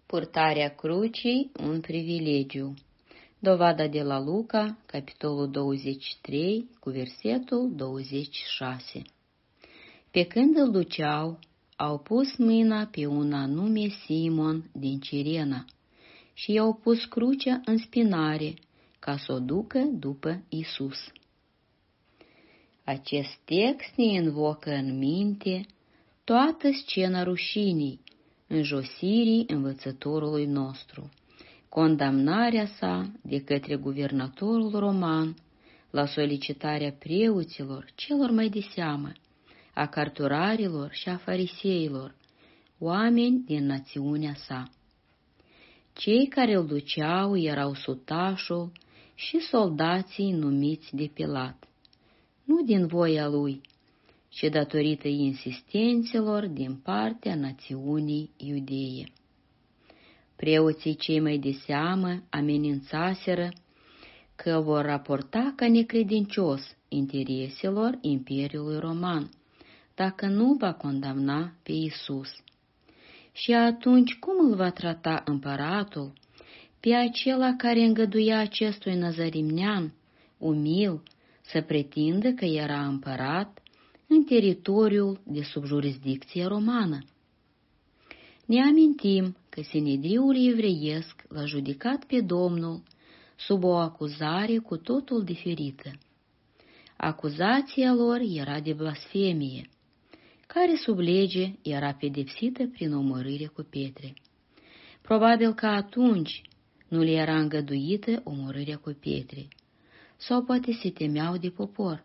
Purtarea crucii, un privilegiu. Dovada de la Luca, capitolul 23, cu versetul 26. Pe când îl duceau, au pus mâna pe un anume Simon din Cirena și i-au pus crucea în spinare ca să o ducă după Isus. Acest text ne invocă în minte toată scena rușinii, înjosirii învățătorului nostru, condamnarea sa de către guvernatorul roman la solicitarea preoților celor mai de seamă, a cărturarilor și a fariseilor, oameni din națiunea sa. Cei care îl duceau erau sutașul și soldații numiți de Pilat, nu din voia lui, ci datorită insistențelor din partea națiunii iudeie. Preoții cei mai de seamă amenințaseră că vor raporta ca necredincios intereselor Imperiului Roman, dacă nu va condamna pe Isus. Și atunci cum îl va trata împăratul pe acela care îngăduia acestui nazarimnean, umil, să pretindă că era împărat în teritoriul de sub jurisdicție romană? Ne amintim că Sinedriul evreiesc l-a judecat pe Domnul sub o acuzare cu totul diferită. Acuzația lor era de blasfemie, care sub lege era pedepsită prin omorâre cu pietre. Probabil că atunci nu le era îngăduită omorârea cu pietre, sau poate se temeau de popor.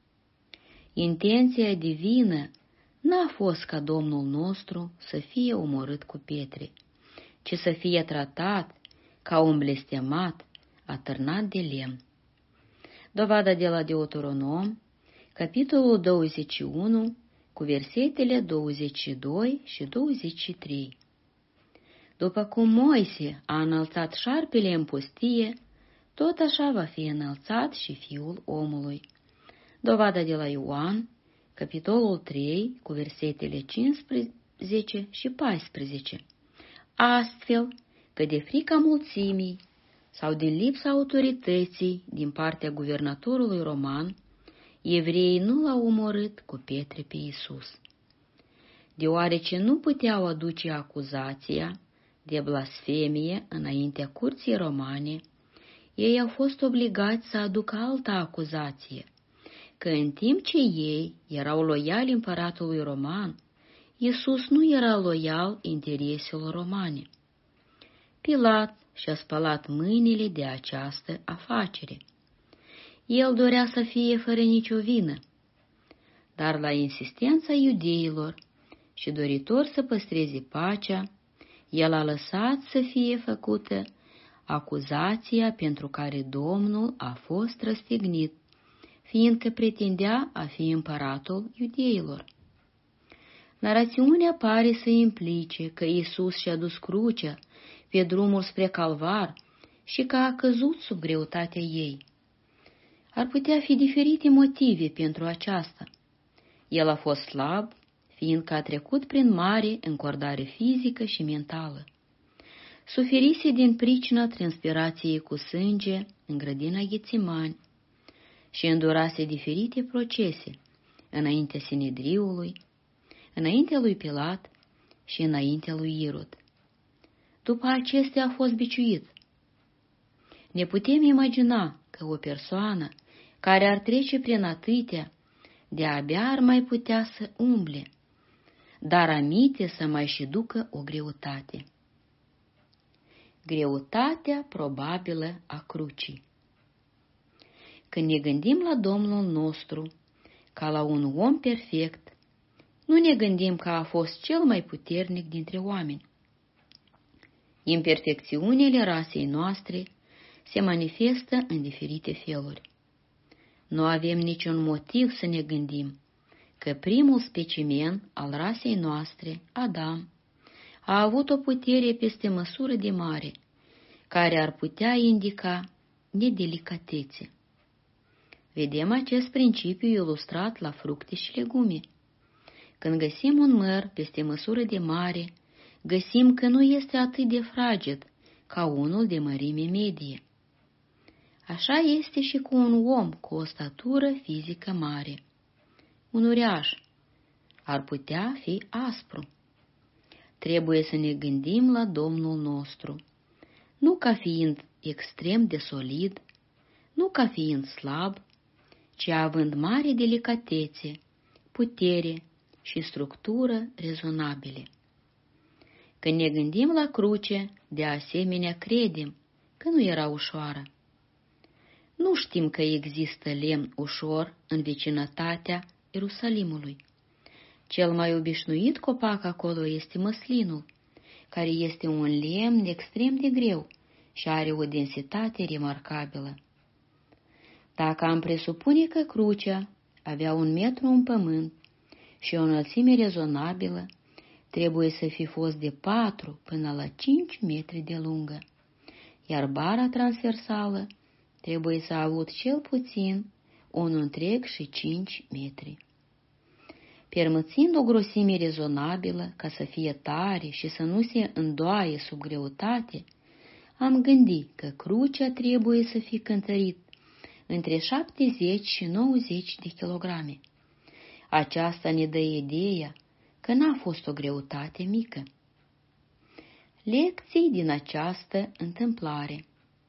Intenția divină n-a fost ca Domnul nostru să fie omorât cu pietre, ci să fie tratat ca un blestemat atârnat de lemn. Dovada de la Deuteronom, capitolul 21, cu versetele 22 și 23. După cum Moise a înălțat șarpele în pustie, tot așa va fi înălțat și Fiul omului. Dovada de la Ioan, capitolul 3, cu versetele 15 și 14. Astfel că de frica mulțimii sau de lipsa autorității din partea guvernatorului roman, evreii nu l-au omorât cu pietre pe Isus. Deoarece nu puteau aduce acuzația de blasfemie înaintea curții romane, ei au fost obligați să aducă altă acuzație, că în timp ce ei erau loiali împăratului roman, Iisus nu era loial intereselor romane. Pilat și-a spălat mâinile de această afacere. El dorea să fie fără nicio vină, dar la insistența iudeilor și doritor să păstreze pacea, el a lăsat să fie făcută acuzația pentru care Domnul a fost răstignit, fiindcă pretindea a fi împăratul iudeilor. Narațiunea pare să implice că Iisus și-a dus crucea pe drumul spre Calvar și că a căzut sub greutatea ei. Ar putea fi diferite motive pentru aceasta. El a fost slab, fiindcă a trecut prin mare încordare fizică și mentală. Suferise din pricina transpirației cu sânge în grădina Ghețimani și îndurase diferite procese înaintea Sinedriului, înaintea lui Pilat și înaintea lui Irod. După acestea a fost biciuit. Ne putem imagina că o persoană care ar trece prin atâtea, de-abia ar mai putea să umble, dar aminte să mai și ducă o greutate. Greutatea probabilă a crucii. Când ne gândim la Domnul nostru ca la un om perfect, nu ne gândim că a fost cel mai puternic dintre oameni. Imperfecțiunile rasei noastre se manifestă în diferite feluri. Nu avem niciun motiv să ne gândim că primul specimen al rasei noastre, Adam, a avut o putere peste măsură de mare, care ar putea indica nedelicatețe. Vedem acest principiu ilustrat la fructe și legume. Când găsim un măr peste măsură de mare, găsim că nu este atât de fraged ca unul de mărime medie. Așa este și cu un om cu o statură fizică mare. Un uriaș ar putea fi aspru. Trebuie să ne gândim la Domnul nostru, nu ca fiind extrem de solid, nu ca fiind slab, ci având mare delicatețe, putere și structură rezonabile. Când ne gândim la cruce, de asemenea credem că nu era ușoară. Nu știm că există lemn ușor în vecinătatea Ierusalimului. Cel mai obișnuit copac acolo este măslinul, care este un lemn extrem de greu și are o densitate remarcabilă. Dacă am presupune că crucea avea 1 metru în pământ și o înălțime rezonabilă, trebuie să fi fost de 4 până la 5 metri de lungă, iar bara transversală trebuie să a avut cel puțin 1,5 metri. Permățind o grosime rezonabilă ca să fie tare și să nu se îndoaie sub greutate, am gândit că crucea trebuie să fie cântărit între 70 și 90 de kilograme. Aceasta ne dă ideea că n-a fost o greutate mică. Lecții din această întâmplare.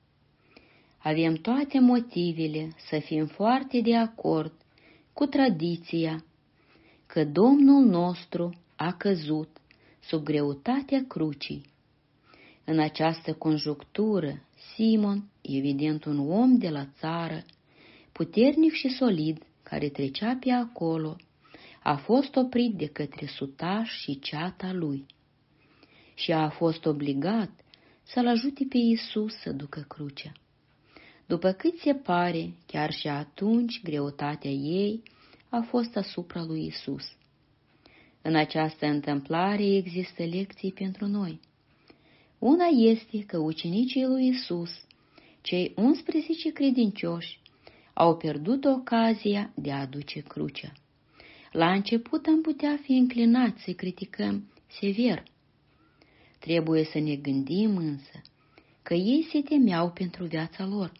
Avem toate motivele să fim foarte de acord cu tradiția că Domnul nostru a căzut sub greutatea crucii. În această conjunctură, Simon, evident un om de la țară, puternic și solid, care trecea pe acolo, a fost oprit de către sutaș și ceata lui și a fost obligat să-l ajute pe Iisus să ducă crucea. După cât se pare, chiar și atunci greutatea ei a fost asupra lui Iisus. În această întâmplare există lecții pentru noi. Una este că ucenicii lui Iisus, cei 11 credincioși, au pierdut ocazia de a aduce crucea. La început am putea fi înclinați să criticăm sever. Trebuie să ne gândim însă că ei se temeau pentru viața lor.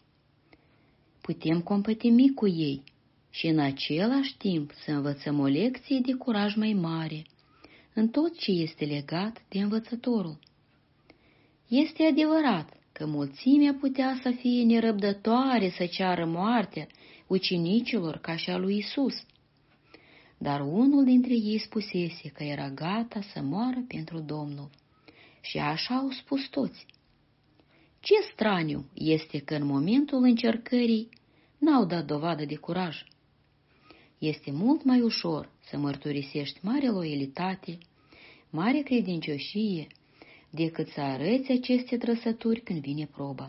Putem compătimi cu ei și în același timp să învățăm o lecție de curaj mai mare în tot ce este legat de învățătorul. Este adevărat că mulțimea putea să fie nerăbdătoare să ceară moartea ucenicilor ca și a lui Iisus, dar unul dintre ei spusese că era gata să moară pentru Domnul și așa au spus toți. Ce straniu este că în momentul încercării n-au dat dovadă de curaj. Este mult mai ușor să mărturisești mare loialitate, mare credincioșie, decât să arăți aceste trăsături când vine proba.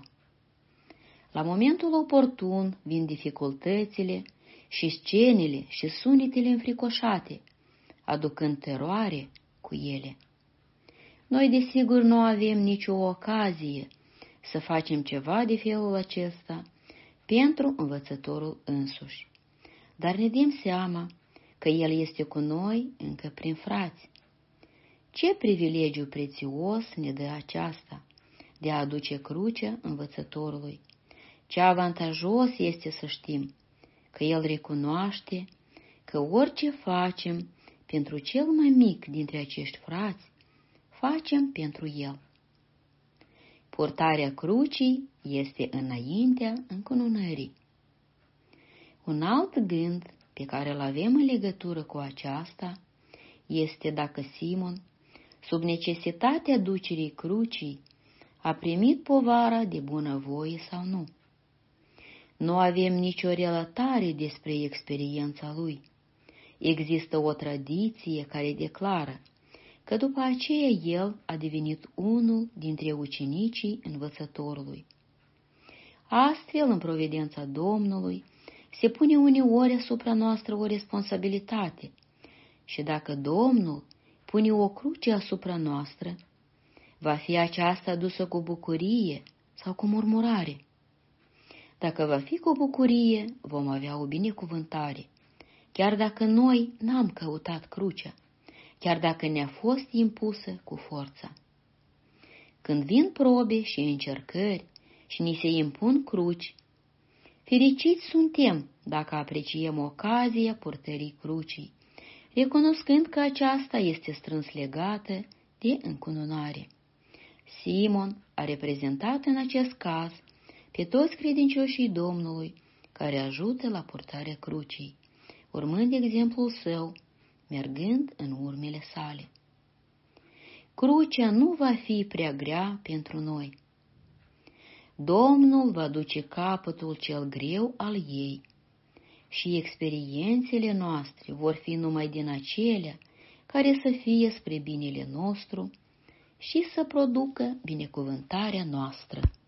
La momentul oportun vin dificultățile și scenele și sunetele înfricoșate, aducând teroare cu ele. Noi, desigur, nu avem nicio ocazie să facem ceva de felul acesta pentru învățătorul însuși, dar ne dăm seama că el este cu noi încă prin frați. Ce privilegiu prețios ne dă aceasta de a aduce crucea învățătorului! Ce avantajos este să știm că el recunoaște că orice facem pentru cel mai mic dintre acești frați, facem pentru el. Purtarea crucii este înaintea încununării. Un alt gând pe care îl avem în legătură cu aceasta este dacă Simon, sub necesitatea ducerii crucii, a primit povara de bunăvoie sau nu. Nu avem nicio relatare despre experiența lui. Există o tradiție care declară că după aceea el a devenit unul dintre ucenicii învățătorului. Astfel, în providența Domnului, se pune uneori asupra noastră o responsabilitate și dacă Domnul pune o cruce asupra noastră, va fi aceasta adusă cu bucurie sau cu murmurare? Dacă va fi cu bucurie, vom avea o binecuvântare, chiar dacă noi n-am căutat crucea, chiar dacă ne-a fost impusă cu forța. când vin probe și încercări și ni se impun cruci. Fericiți suntem dacă apreciem ocazia purtării crucii, recunoscând că aceasta este strâns legată de încununare. Simon a reprezentat în acest caz pe toți credincioșii Domnului care ajută la purtarea crucii, urmând exemplul său, mergând în urmele sale. Crucea nu va fi prea grea pentru noi. Domnul va duce capătul cel greu al ei și experiențele noastre vor fi numai din acelea care să fie spre binele nostru și să producă binecuvântarea noastră.